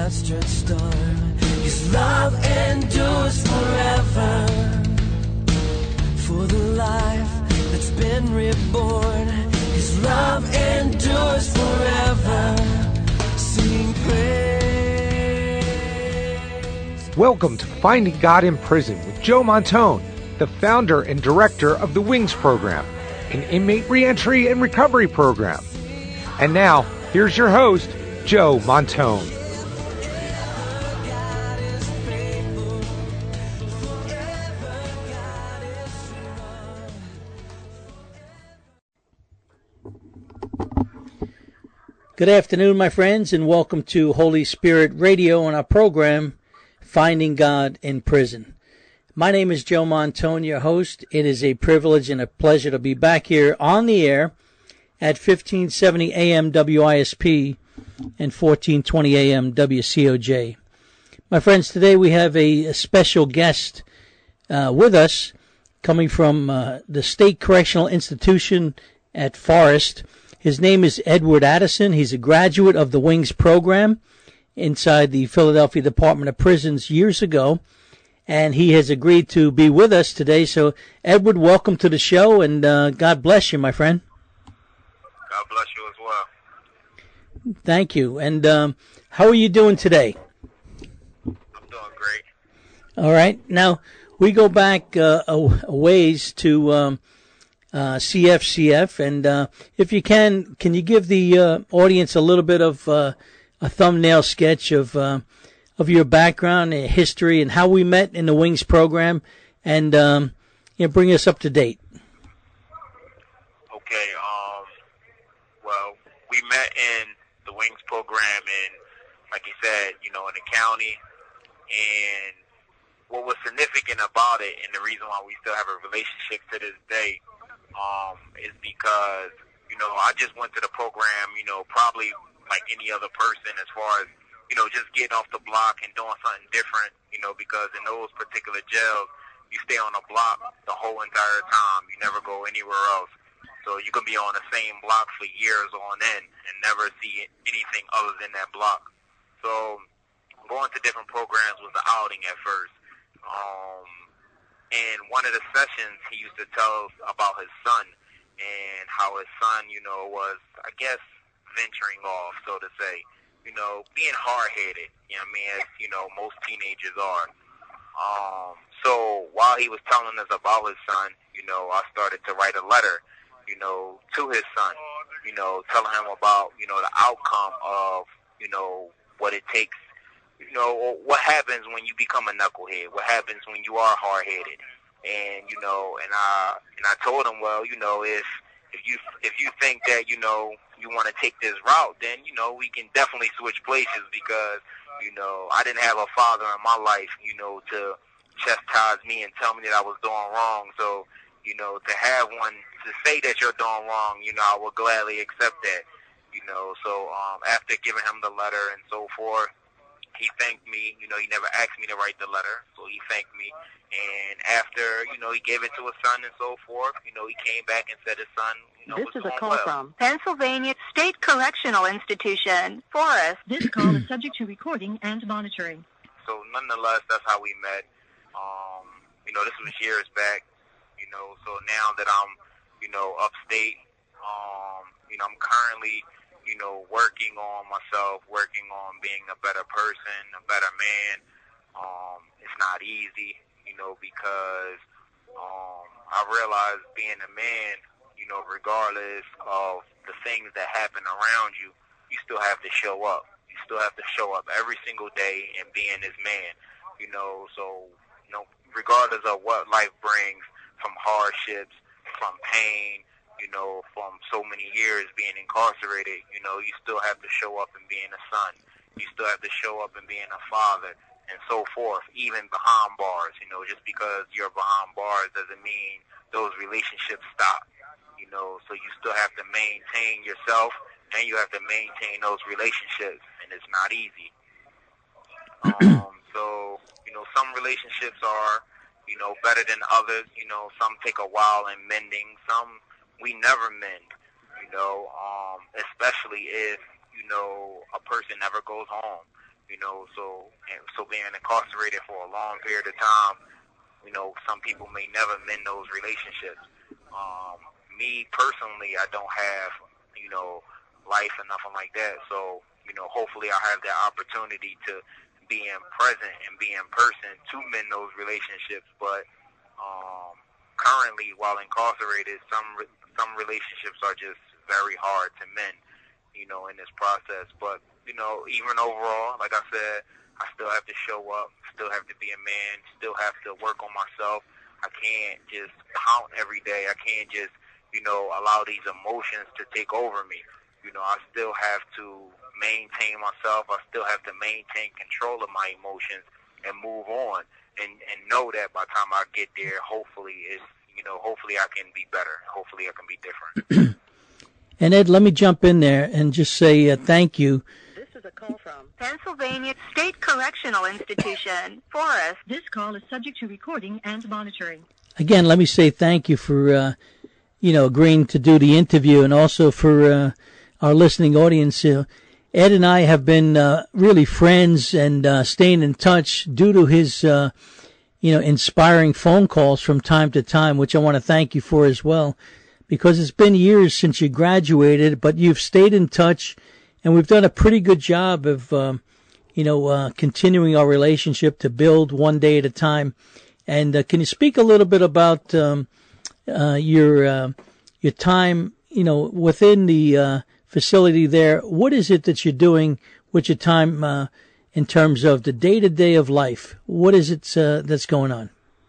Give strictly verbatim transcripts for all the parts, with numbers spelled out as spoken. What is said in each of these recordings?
outstretched star. His love endures forever. For the life that's been reborn, His love endures forever. Sing praise. Welcome to Finding God in Prison with Joe Montone, the founder and director of the WINGS program, an inmate reentry and recovery program. And now, here's your host, Joe Montone. Good afternoon, my friends, and welcome to Holy Spirit Radio on our program, Finding God in Prison. My name is Joe Montone, your host. It is a privilege and a pleasure to be back here on the air at fifteen seventy A M W I S P and fourteen twenty A M W C O J. My friends, today we have a, a special guest uh, with us coming from uh, the State Correctional Institution at Forest. His name is Edward Addison. He's a graduate of the WINGS program inside the Philadelphia Department of Prisons years ago, and he has agreed to be with us today. So, Edward, welcome to the show, and uh, God bless you, my friend. God bless you as well. Thank you. And um, how are you doing today? I'm doing great. All right. Now, we go back uh, a, a ways to um, uh, C F C F, and uh, if you can, can you give the uh, audience a little bit of uh, a thumbnail sketch of uh, of your background and history and how we met in the WINGS program, and um, you know, bring us up to date? Okay. Um. Well, we met in the WINGS program, and like you said, you know, in the county, and what was significant about it, and the reason why we still have a relationship to this day, um, is because, you know, I just went to the program, you know, probably like any other person as far as, you know, just getting off the block and doing something different, you know, because in those particular jails, you stay on the block the whole entire time. You never go anywhere else. So you can be on the same block for years on end and never see anything other than that block. So going to different programs was an outing at first. Um, and one of the sessions, he used to tell us about his son and how his son, you know, was, I guess, venturing off, so to say, you know, being hard-headed, you know what I mean, as, you know, most teenagers are. Um, so while he was telling us about his son, you know, I started to write a letter, you know, to his son, you know, telling him about, you know, the outcome of, you know, what it takes, you know, what happens when you become a knucklehead, what happens when you are hard-headed. And, you know, and I, and I told him, well, you know, if, if you, if you think that, you know, you want to take this route, then, you know, we can definitely switch places, because, you know, I didn't have a father in my life, you know, to chastise me and tell me that I was doing wrong. So, you know, to have one to say that you're doing wrong, you know, I would gladly accept that, you know. So um, after giving him the letter and so forth, he thanked me. You know, he never asked me to write the letter, so he thanked me. And after, you know, he gave it to his son and so forth, you know, he came back and said his son, you know, This was is a doing call well. from Pennsylvania State Correctional Institution, Forest. This call is subject to recording and monitoring. So nonetheless, that's how we met. Um, you know, this was years back. You know, so now that I'm, you know, upstate, um, you know, I'm currently, you know, working on myself, working on being a better person, a better man. Um, it's not easy, you know, because um, I realize being a man, you know, regardless of the things that happen around you, you still have to show up. You still have to show up every single day and being this man, you know. So, you know, regardless of what life brings, from hardships, from pain, you know, from so many years being incarcerated, you know, you still have to show up and being a son. You still have to show up and being a father, and so forth, even behind bars. You know, just because you're behind bars doesn't mean those relationships stop. You know, so you still have to maintain yourself, and you have to maintain those relationships, and it's not easy. Um, so, you know, some relationships are, you know, better than others. You know, some take a while in mending. Some we never mend, you know, um, especially if, you know, a person never goes home. You know, so and so being incarcerated for a long period of time, you know, some people may never mend those relationships. Um, me personally, I don't have, you know, life or nothing like that. So, you know, hopefully I have that opportunity to be in present and be in person to mend those relationships. But um, currently, while incarcerated, some some relationships are just very hard to mend, you know, in this process. But, you know, even overall, like I said, I still have to show up, still have to be a man, still have to work on myself. I can't just pout every day. I can't just, you know, allow these emotions to take over me. You know, I still have to maintain myself. I still have to maintain control of my emotions and move on and, and know that by the time I get there, hopefully it's, you know, hopefully I can be better. Hopefully I can be different. And Ed, let me jump in there and just say uh, thank you. This is a call from Pennsylvania State Correctional Institution, Forest. This call is subject to recording and monitoring. Again, let me say thank you for, uh, you know, agreeing to do the interview, and also for uh, our listening audience. Uh, Ed and I have been uh, really friends and uh, staying in touch due to his, uh, you know, inspiring phone calls from time to time, which I want to thank you for as well, because it's been years since you graduated, but you've stayed in touch, and we've done a pretty good job of, um, you know, uh, continuing our relationship to build one day at a time. And uh, can you speak a little bit about um, uh, your uh, your time, you know, within the uh, facility there? What is it that you're doing with your time uh, in terms of the day-to-day of life? What is it uh, that's going on?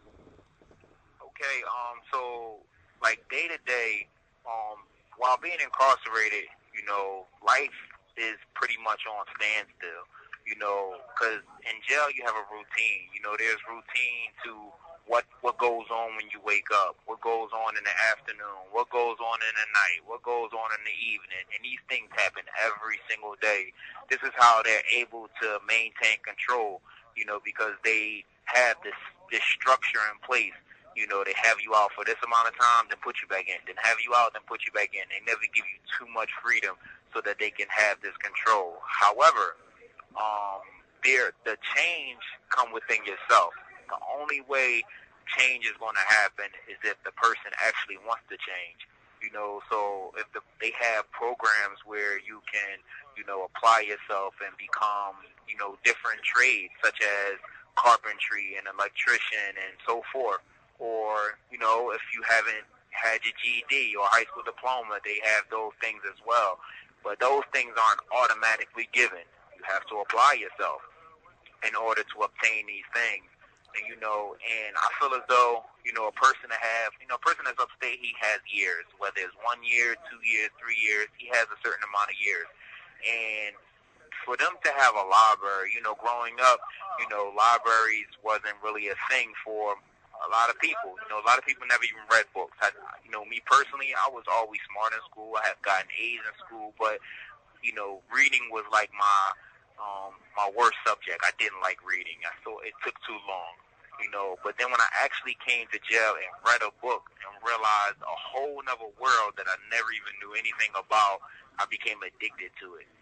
Okay, um, so, like, day-to-day, um, while being incarcerated, you know, life is pretty much on standstill, you know, because in jail you have a routine. You know, there's routine to what what goes on when you wake up, what goes on in the afternoon, what goes on in the night, what goes on in the evening, and these things happen every single day. This is how they're able to maintain control, you know, because they have this this structure in place. You know, they have you out for this amount of time, then put you back in, then have you out, then put you back in. They never give you too much freedom so that they can have this control. However, um, there the change come within yourself. The only way change is going to happen is if the person actually wants to change. You know, so if the, they have programs where you can, you know, apply yourself and become, you know, different trades such as carpentry and electrician and so forth. Or, you know, if you haven't had your G E D or high school diploma, they have those things as well. But those things aren't automatically given. You have to apply yourself in order to obtain these things. And, you know, and I feel as though, you know, a person to have, you know, a person that's upstate, he has years, whether it's one year, two years, three years, he has a certain amount of years. And for them to have a library, you know, growing up, you know, libraries wasn't really a thing for a lot of people. You know, a lot of people never even read books. I, you know, me personally, I was always smart in school. I have gotten A's in school, but, you know, reading was like my um, my worst subject. I didn't like reading. I thought it took too long, you know. But then when I actually came to jail and read a book and realized a whole nother world that I never even knew anything about, I became addicted to it.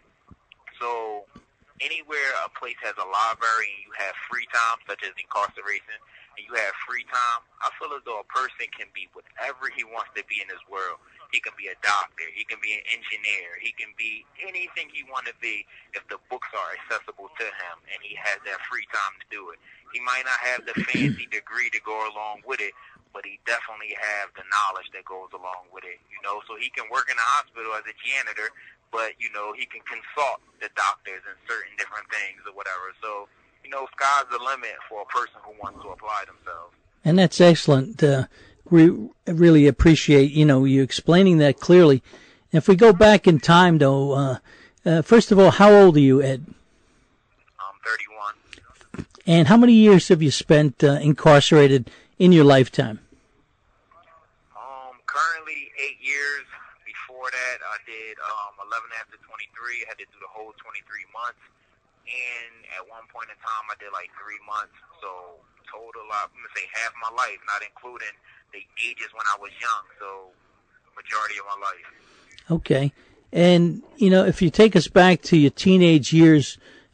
So anywhere a place has a library and you have free time, such as incarceration, and you have free time, I feel as though a person can be whatever he wants to be in this world. He can be a doctor. He can be an engineer. He can be anything he wants to be if the books are accessible to him and he has that free time to do it. He might not have the fancy degree to go along with it, but he definitely have the knowledge that goes along with it, you know. So he can work in a hospital as a janitor, but, you know, he can consult the doctors in certain different things or whatever. So, you know, sky's the limit for a person who wants to apply themselves. And that's excellent. Uh, we really appreciate, you know, you explaining that clearly. If we go back in time, though, uh, uh, first of all, how old are you, Ed? I'm thirty-one. And how many years have you spent uh, incarcerated in your lifetime? Um, currently eight years. Before that, I did um, eleven after twenty-three. I had to do the whole twenty-three months. And at one point in time, I did like three months. So total, I'm going to say half my life, not including the ages when I was young. So majority of my life. Okay. And, you know, if you take us back to your teenage years,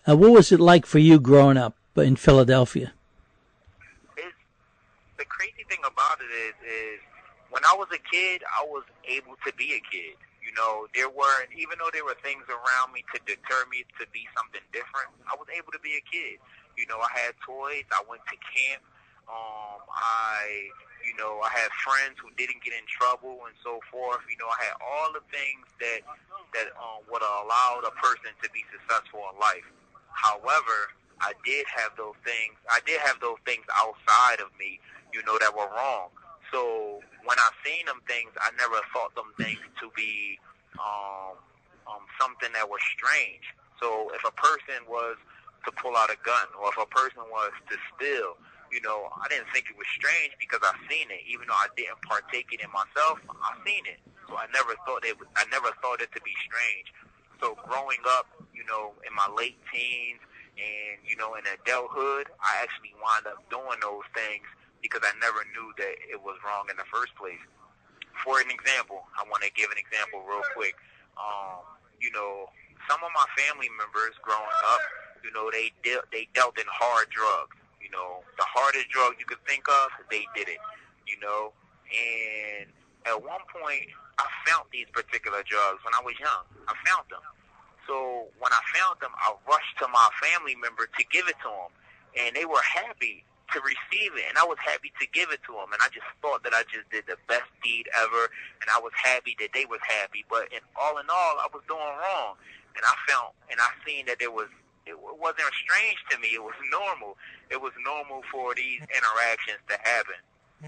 Uh, what was it like for you growing up in Philadelphia? It's, the crazy thing about it is, is when I was a kid, I was able to be a kid. You know, there weren't, even though there were things around me to deter me to be something different, I was able to be a kid. You know, I had toys, I went to camp, um, I, you know, I had friends who didn't get in trouble and so forth. You know, I had all the things that, that um, would have allowed a person to be successful in life. However, I did have those things, I did have those things outside of me, you know, that were wrong. So when I seen them things, I never thought them things to be um, um, something that was strange. So if a person was to pull out a gun, or if a person was to steal, you know, I didn't think it was strange because I seen it. Even though I didn't partake it in myself, I seen it. So I never thought it. I never thought it to be strange. So growing up, you know, in my late teens and you know in adulthood, I actually wound up doing those things because I never knew that it was wrong in the first place. For an example, I want to give an example real quick. Um, you know, some of my family members growing up, you know, they de- they dealt in hard drugs. You know, the hardest drug you could think of, they did it. You know, and at one point, I found these particular drugs when I was young. I found them. So when I found them, I rushed to my family member to give it to them, and they were happy to receive it, and I was happy to give it to them, and I just thought that I just did the best deed ever, and I was happy that they was happy, but in all in all, I was doing wrong, and I found, and I seen that it was, it wasn't strange to me, it was normal, it was normal for these interactions to happen.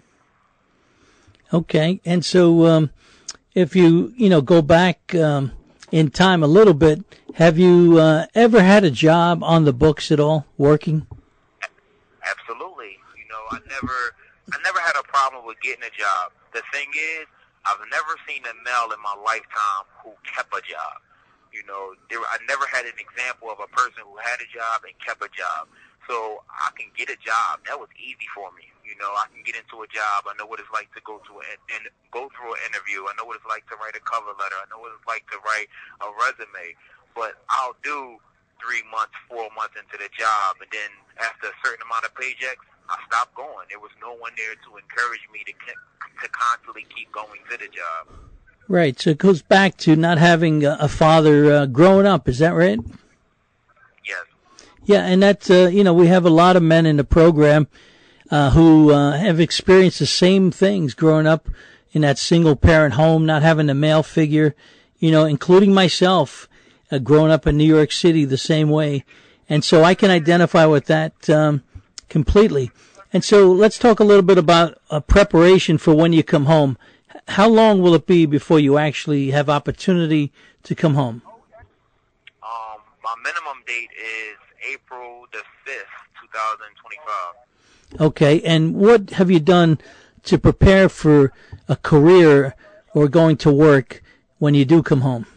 Okay, and so, um, if you, you know, go back, um, in time a little bit, have you, uh, ever had a job on the books at all, working? Absolutely. You know, I never, I never had a problem with getting a job. The thing is, I've never seen a male in my lifetime who kept a job. You know, there, I never had an example of a person who had a job and kept a job. So I can get a job. That was easy for me. You know, I can get into a job. I know what it's like to go to an, and go through an interview. I know what it's like to write a cover letter. I know what it's like to write a resume. But I'll do three months, four months into the job, and then after a certain amount of paychecks, I stopped going. There was no one there to encourage me to to constantly keep going to the job. Right. So it goes back to not having a, a father uh, growing up. Is that right? Yes. Yeah, and that's, uh, you know, we have a lot of men in the program uh, who uh, have experienced the same things growing up in that single-parent home, not having a male figure, you know, including myself, uh, growing up in New York City the same way. And so I can identify with that um, completely. And so let's talk a little bit about uh, preparation for when you come home. How long will it be before you actually have opportunity to come home? Um, my minimum date is April the fifth, twenty twenty-five. Okay, and what have you done to prepare for a career or going to work when you do come home?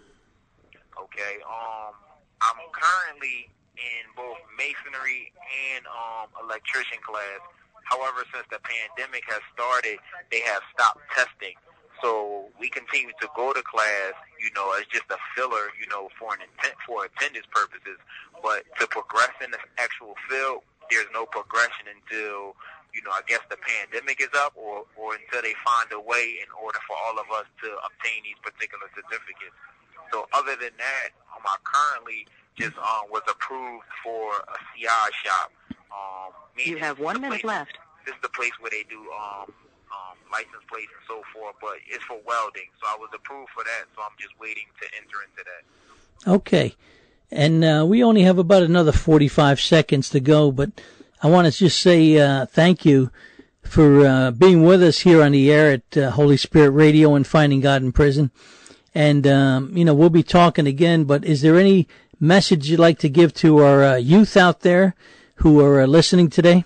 Okay, um, I'm currently in both masonry and um, electrician class. However, since the pandemic has started, they have stopped testing. So we continue to go to class, you know, as just a filler, you know, for an intent, for attendance purposes. But to progress in the actual field, there's no progression until, you know, I guess the pandemic is up, or, or until they find a way in order for all of us to obtain these particular certificates. So other than that, um, I currently just um, was approved for a C I shop. Um, You have one minute place, left. This is the place where they do um, um, license plates and so forth, but it's for welding. So I was approved for that, so I'm just waiting to enter into that. Okay. And uh, we only have about another forty-five seconds to go, but I want to just say uh, thank you for uh, being with us here on the air at uh, Holy Spirit Radio and Finding God in Prison. And, um, you know, we'll be talking again, but is there any message you'd like to give to our uh, youth out there who are uh, listening today?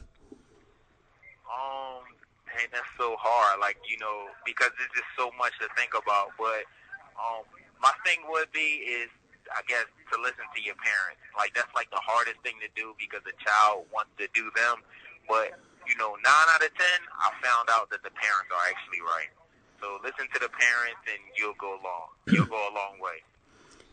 Um, hey, that's so hard, like, you know, because there's just so much to think about. But um, my thing would be is, I guess, to listen to your parents. Like, that's like the hardest thing to do because the child wants to do them. But, you know, nine out of ten, I found out that the parents are actually right. So listen to the parents and you'll go long. You'll go a long way.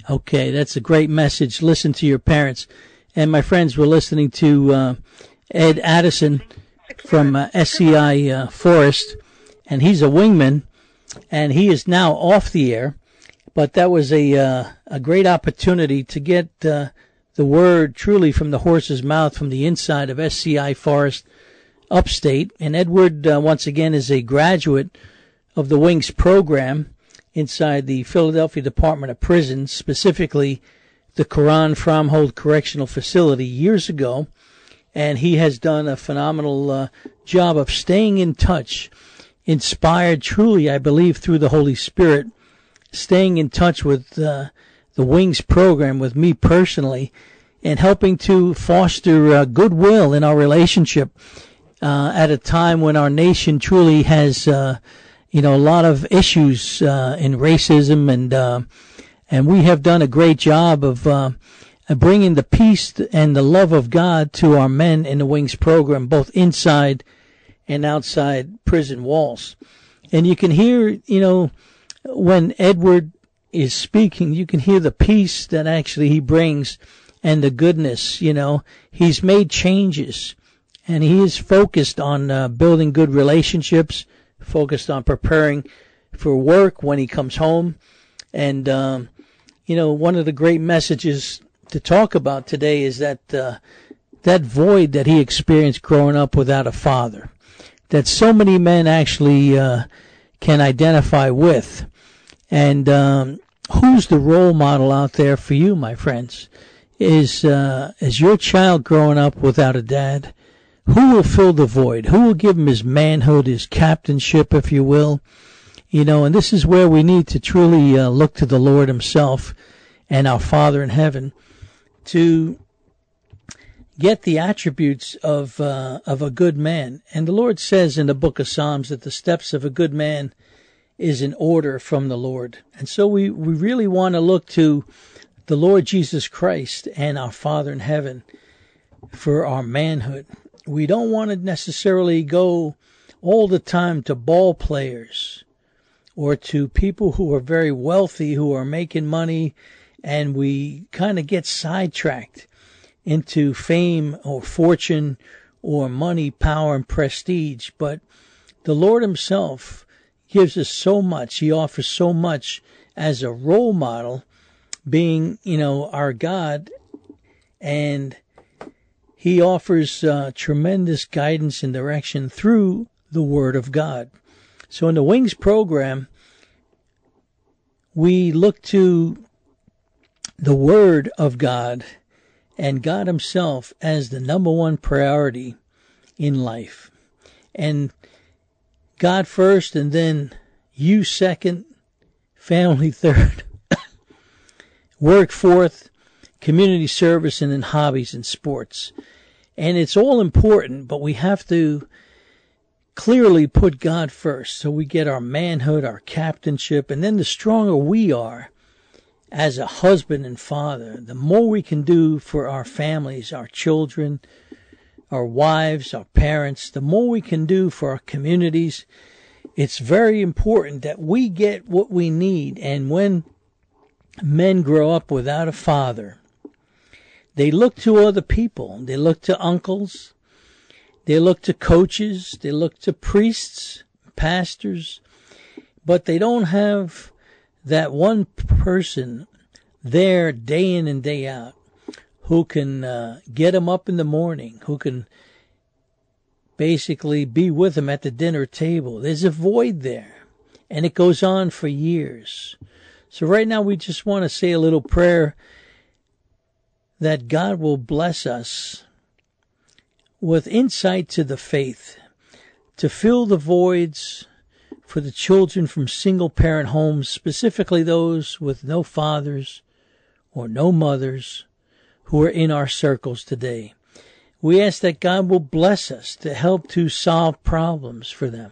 Okay, that's a great message. Listen to your parents. And my friends, we're listening to uh, Ed Addison from uh, S C I uh, Forest, and he's a wingman, and he is now off the air. But that was a uh, a great opportunity to get uh, the word truly from the horse's mouth from the inside of S C I Forest upstate. And Edward, uh, once again, is a graduate of the Wings program inside the Philadelphia Department of Prisons, specifically the Quran Fromhold Correctional Facility years ago. And he has done a phenomenal uh, job of staying in touch, inspired truly, I believe, through the Holy Spirit, staying in touch with uh, the Wings program, with me personally, and helping to foster uh, goodwill in our relationship uh, at a time when our nation truly has, uh, you know, a lot of issues uh, in racism, and uh, and we have done a great job of uh, bringing the peace and the love of God to our men in the Wings program, both inside and outside prison walls. And you can hear, you know, when Edward is speaking, you can hear the peace that actually he brings and the goodness. You know, he's made changes, and he is focused on uh, building good relationships, focused on preparing for work when he comes home. And, um, you know, one of the great messages to talk about today is that uh, that void that he experienced growing up without a father, that so many men actually uh, can identify with. And um, who's the role model out there for you, my friends? Is uh, is your child growing up without a dad? Who will fill the void? Who will give him his manhood, his captainship, if you will? You know, and this is where we need to truly uh, look to the Lord himself and our Father in heaven to get the attributes of uh, of a good man. And the Lord says in the book of Psalms that the steps of a good man is in order from the Lord. And so we, we really want to look to the Lord Jesus Christ and our Father in heaven for our manhood. We don't want to necessarily go all the time to ball players or to people who are very wealthy, who are making money, and we kind of get sidetracked into fame or fortune or money, power, and prestige. But the Lord himself gives us so much. He offers so much as a role model, being, you know, our God, and he offers uh, tremendous guidance and direction through the Word of God. So in the Wings program, we look to the Word of God and God himself as the number one priority in life. And God first, and then you second, family third, work fourth, community service, and then hobbies and sports. And it's all important, but we have to clearly put God first so we get our manhood, our captainship, and then the stronger we are as a husband and father, the more we can do for our families, our children, our wives, our parents, the more we can do for our communities. It's very important that we get what we need. And when men grow up without a father, they look to other people. They look to uncles. They look to coaches. They look to priests, pastors. But they don't have that one person there day in and day out who can uh, get them up in the morning, who can basically be with them at the dinner table. There's a void there, and it goes on for years. So right now we just want to say a little prayer that God will bless us with insight to the faith, to fill the voids for the children from single-parent homes, specifically those with no fathers or no mothers, who are in our circles today. We ask that God will bless us to help to solve problems for them,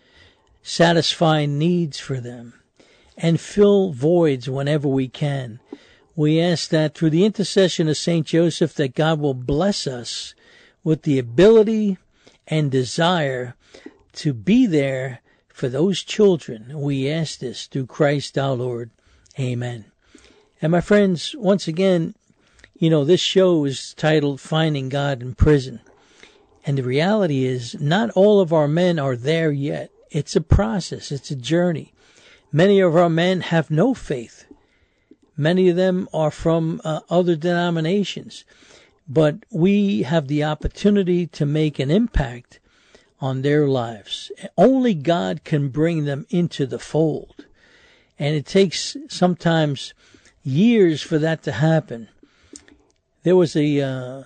satisfy needs for them, and fill voids whenever we can. We ask that through the intercession of Saint Joseph, that God will bless us with the ability and desire to be there for those children. We ask this through Christ our Lord. Amen. And my friends, once again, you know, this show is titled Finding God in Prison. And the reality is, not all of our men are there yet. It's a process. It's a journey. Many of our men have no faith. Many of them are from uh, other denominations. But we have the opportunity to make an impact on their lives. Only God can bring them into the fold. And it takes sometimes years for that to happen. There was a uh,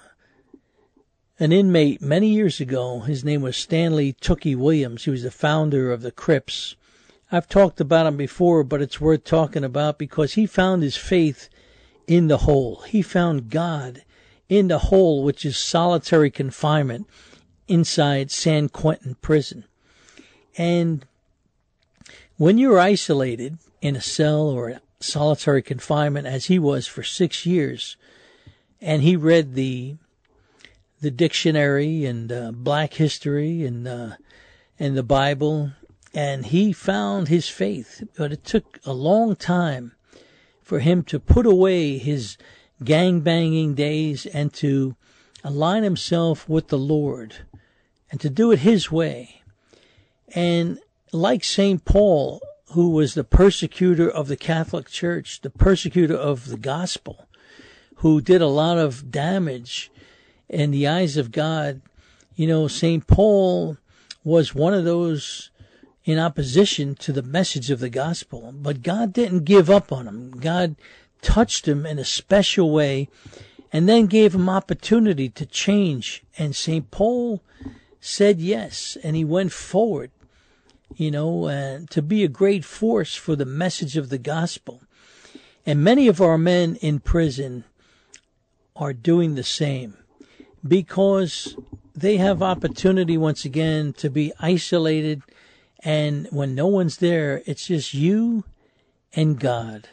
an inmate many years ago. His name was Stanley Tookie Williams. He was the founder of the Crips. I've talked about him before, but it's worth talking about because he found his faith in the hole. He found God in the hole, which is solitary confinement inside San Quentin prison. And when you're isolated in a cell or solitary confinement, as he was for six years, and he read the the dictionary and uh, Black history and uh, and the Bible, and he found his faith. But it took a long time for him to put away his gang-banging days and to align himself with the Lord and to do it his way. And like Saint Paul, who was the persecutor of the Catholic Church, the persecutor of the gospel, who did a lot of damage in the eyes of God, you know, Saint Paul was one of those in opposition to the message of the gospel. But God didn't give up on him. God touched him in a special way and then gave him opportunity to change. And Saint Paul said yes, and he went forward, you know, uh, to be a great force for the message of the gospel. And many of our men in prison are doing the same because they have opportunity once again to be isolated, and when no one's there, it's just you and God.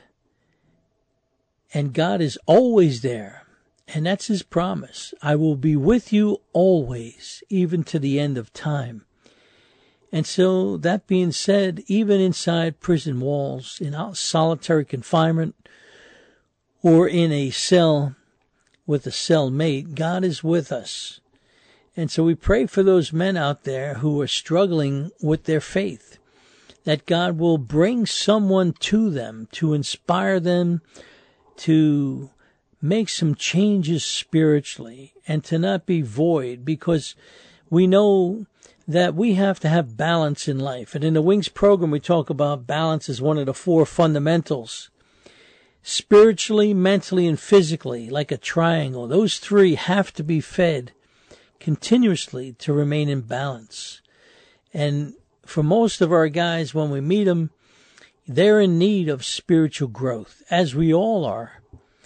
And God is always there, and that's his promise. I will be with you always, even to the end of time. And so, that being said, even inside prison walls, in solitary confinement, or in a cell with a cellmate, God is with us. And so we pray for those men out there who are struggling with their faith, that God will bring someone to them to inspire them to make some changes spiritually and to not be void, because we know that we have to have balance in life. And in the Wings program, we talk about balance as one of the four fundamentals. Spiritually, mentally, and physically, like a triangle. Those three have to be fed continuously to remain in balance. And for most of our guys, when we meet them, they're in need of spiritual growth, as we all are.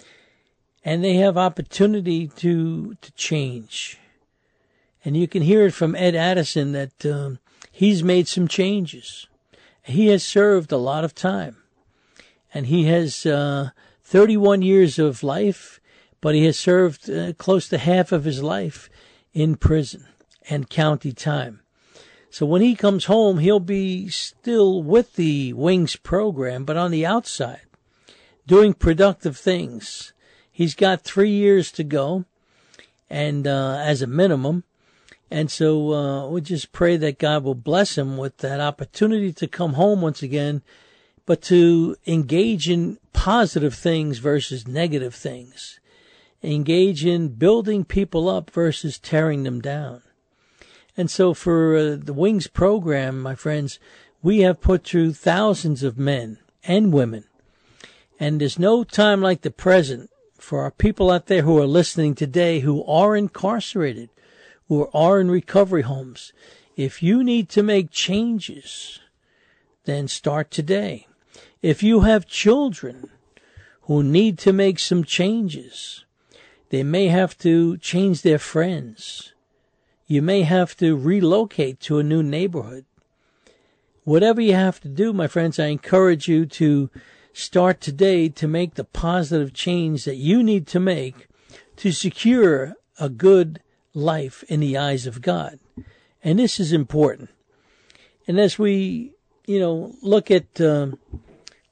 And they have opportunity to to change. And you can hear it from Ed Addison that um, he's made some changes. He has served a lot of time. And he has uh, thirty-one years of life, but he has served uh, close to half of his life in prison and county time. So when he comes home, he'll be still with the Wings program, but on the outside, doing productive things. He's got three years to go, and uh, as a minimum. And so uh, we just pray that God will bless him with that opportunity to come home once again, but to engage in positive things versus negative things. Engage in building people up versus tearing them down. And so for uh, the Wings program, my friends, we have put through thousands of men and women. And there's no time like the present for our people out there who are listening today who are incarcerated, who are in recovery homes. If you need to make changes, then start today. If you have children who need to make some changes, they may have to change their friends. You may have to relocate to a new neighborhood. Whatever you have to do, my friends, I encourage you to start today to make the positive change that you need to make to secure a good life in the eyes of God. And this is important. And as we, you know, look at um,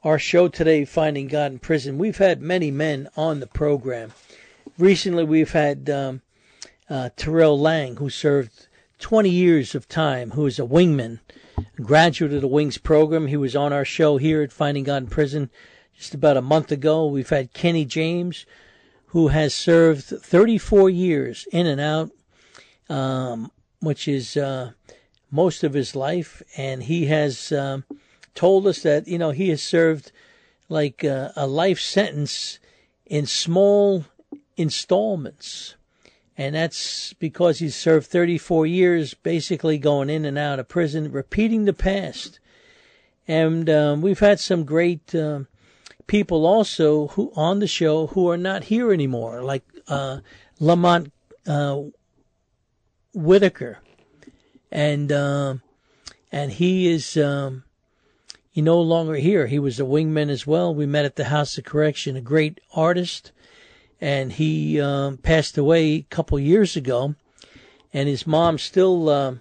our show today, Finding God in Prison. We've had many men on the program. Recently, we've had um, uh, Terrell Lang, who served twenty years of time, who is a wingman, a graduate of the Wings program. He was on our show here at Finding God in Prison just about a month ago. We've had Kenny James, who has served thirty-four years in and out, um, which is uh, most of his life. And he has um, told us that, you know, he has served like uh, a life sentence in small installments. And that's because he's served thirty-four years, basically going in and out of prison, repeating the past. And um, we've had some great uh, people also who on the show who are not here anymore, like uh, Lamont uh, Whitaker. And uh, and he is um, he no longer here. He was a wingman as well. We met at the House of Correction, a great artist. And he um, passed away a couple years ago, and his mom still uh,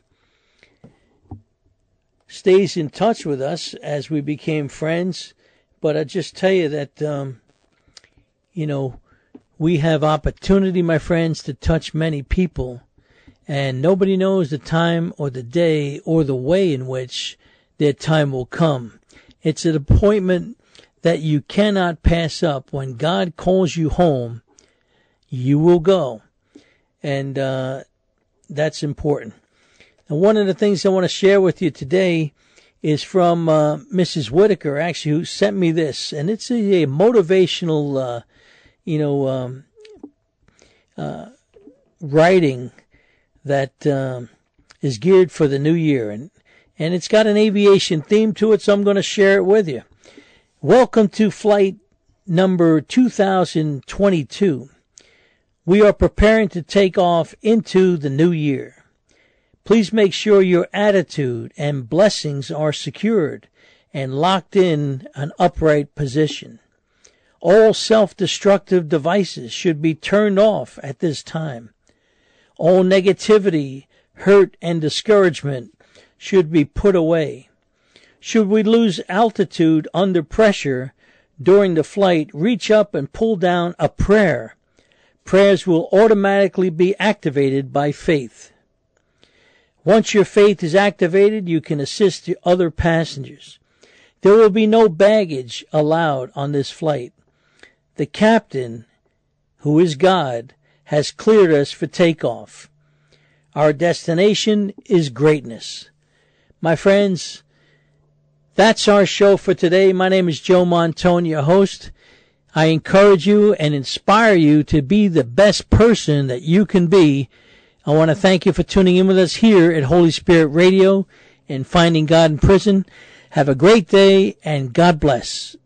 stays in touch with us as we became friends. But I just tell you that, um, you know, we have opportunity, my friends, to touch many people, and nobody knows the time or the day or the way in which their time will come. It's an appointment that you cannot pass up. When God calls you home, you will go. And uh, that's important. And one of the things I want to share with you today is from uh, Missus Whitaker, actually, who sent me this. And it's a, a motivational, uh, you know, um, uh, writing that um, is geared for the new year. And, and it's got an aviation theme to it, so I'm going to share it with you. Welcome to flight number two thousand twenty-two. We are preparing to take off into the new year. Please make sure your attitude and blessings are secured and locked in an upright position. All self-destructive devices should be turned off at this time. All negativity, hurt, and discouragement should be put away. Should we lose altitude under pressure during the flight, reach up and pull down a prayer. Prayers will automatically be activated by faith. Once your faith is activated, you can assist the other passengers. There will be no baggage allowed on this flight. The captain, who is God, has cleared us for takeoff. Our destination is greatness. My friends, that's our show for today. My name is Joe Montone, your host. I encourage you and inspire you to be the best person that you can be. I want to thank you for tuning in with us here at Holy Spirit Radio and Finding God in Prison. Have a great day, and God bless.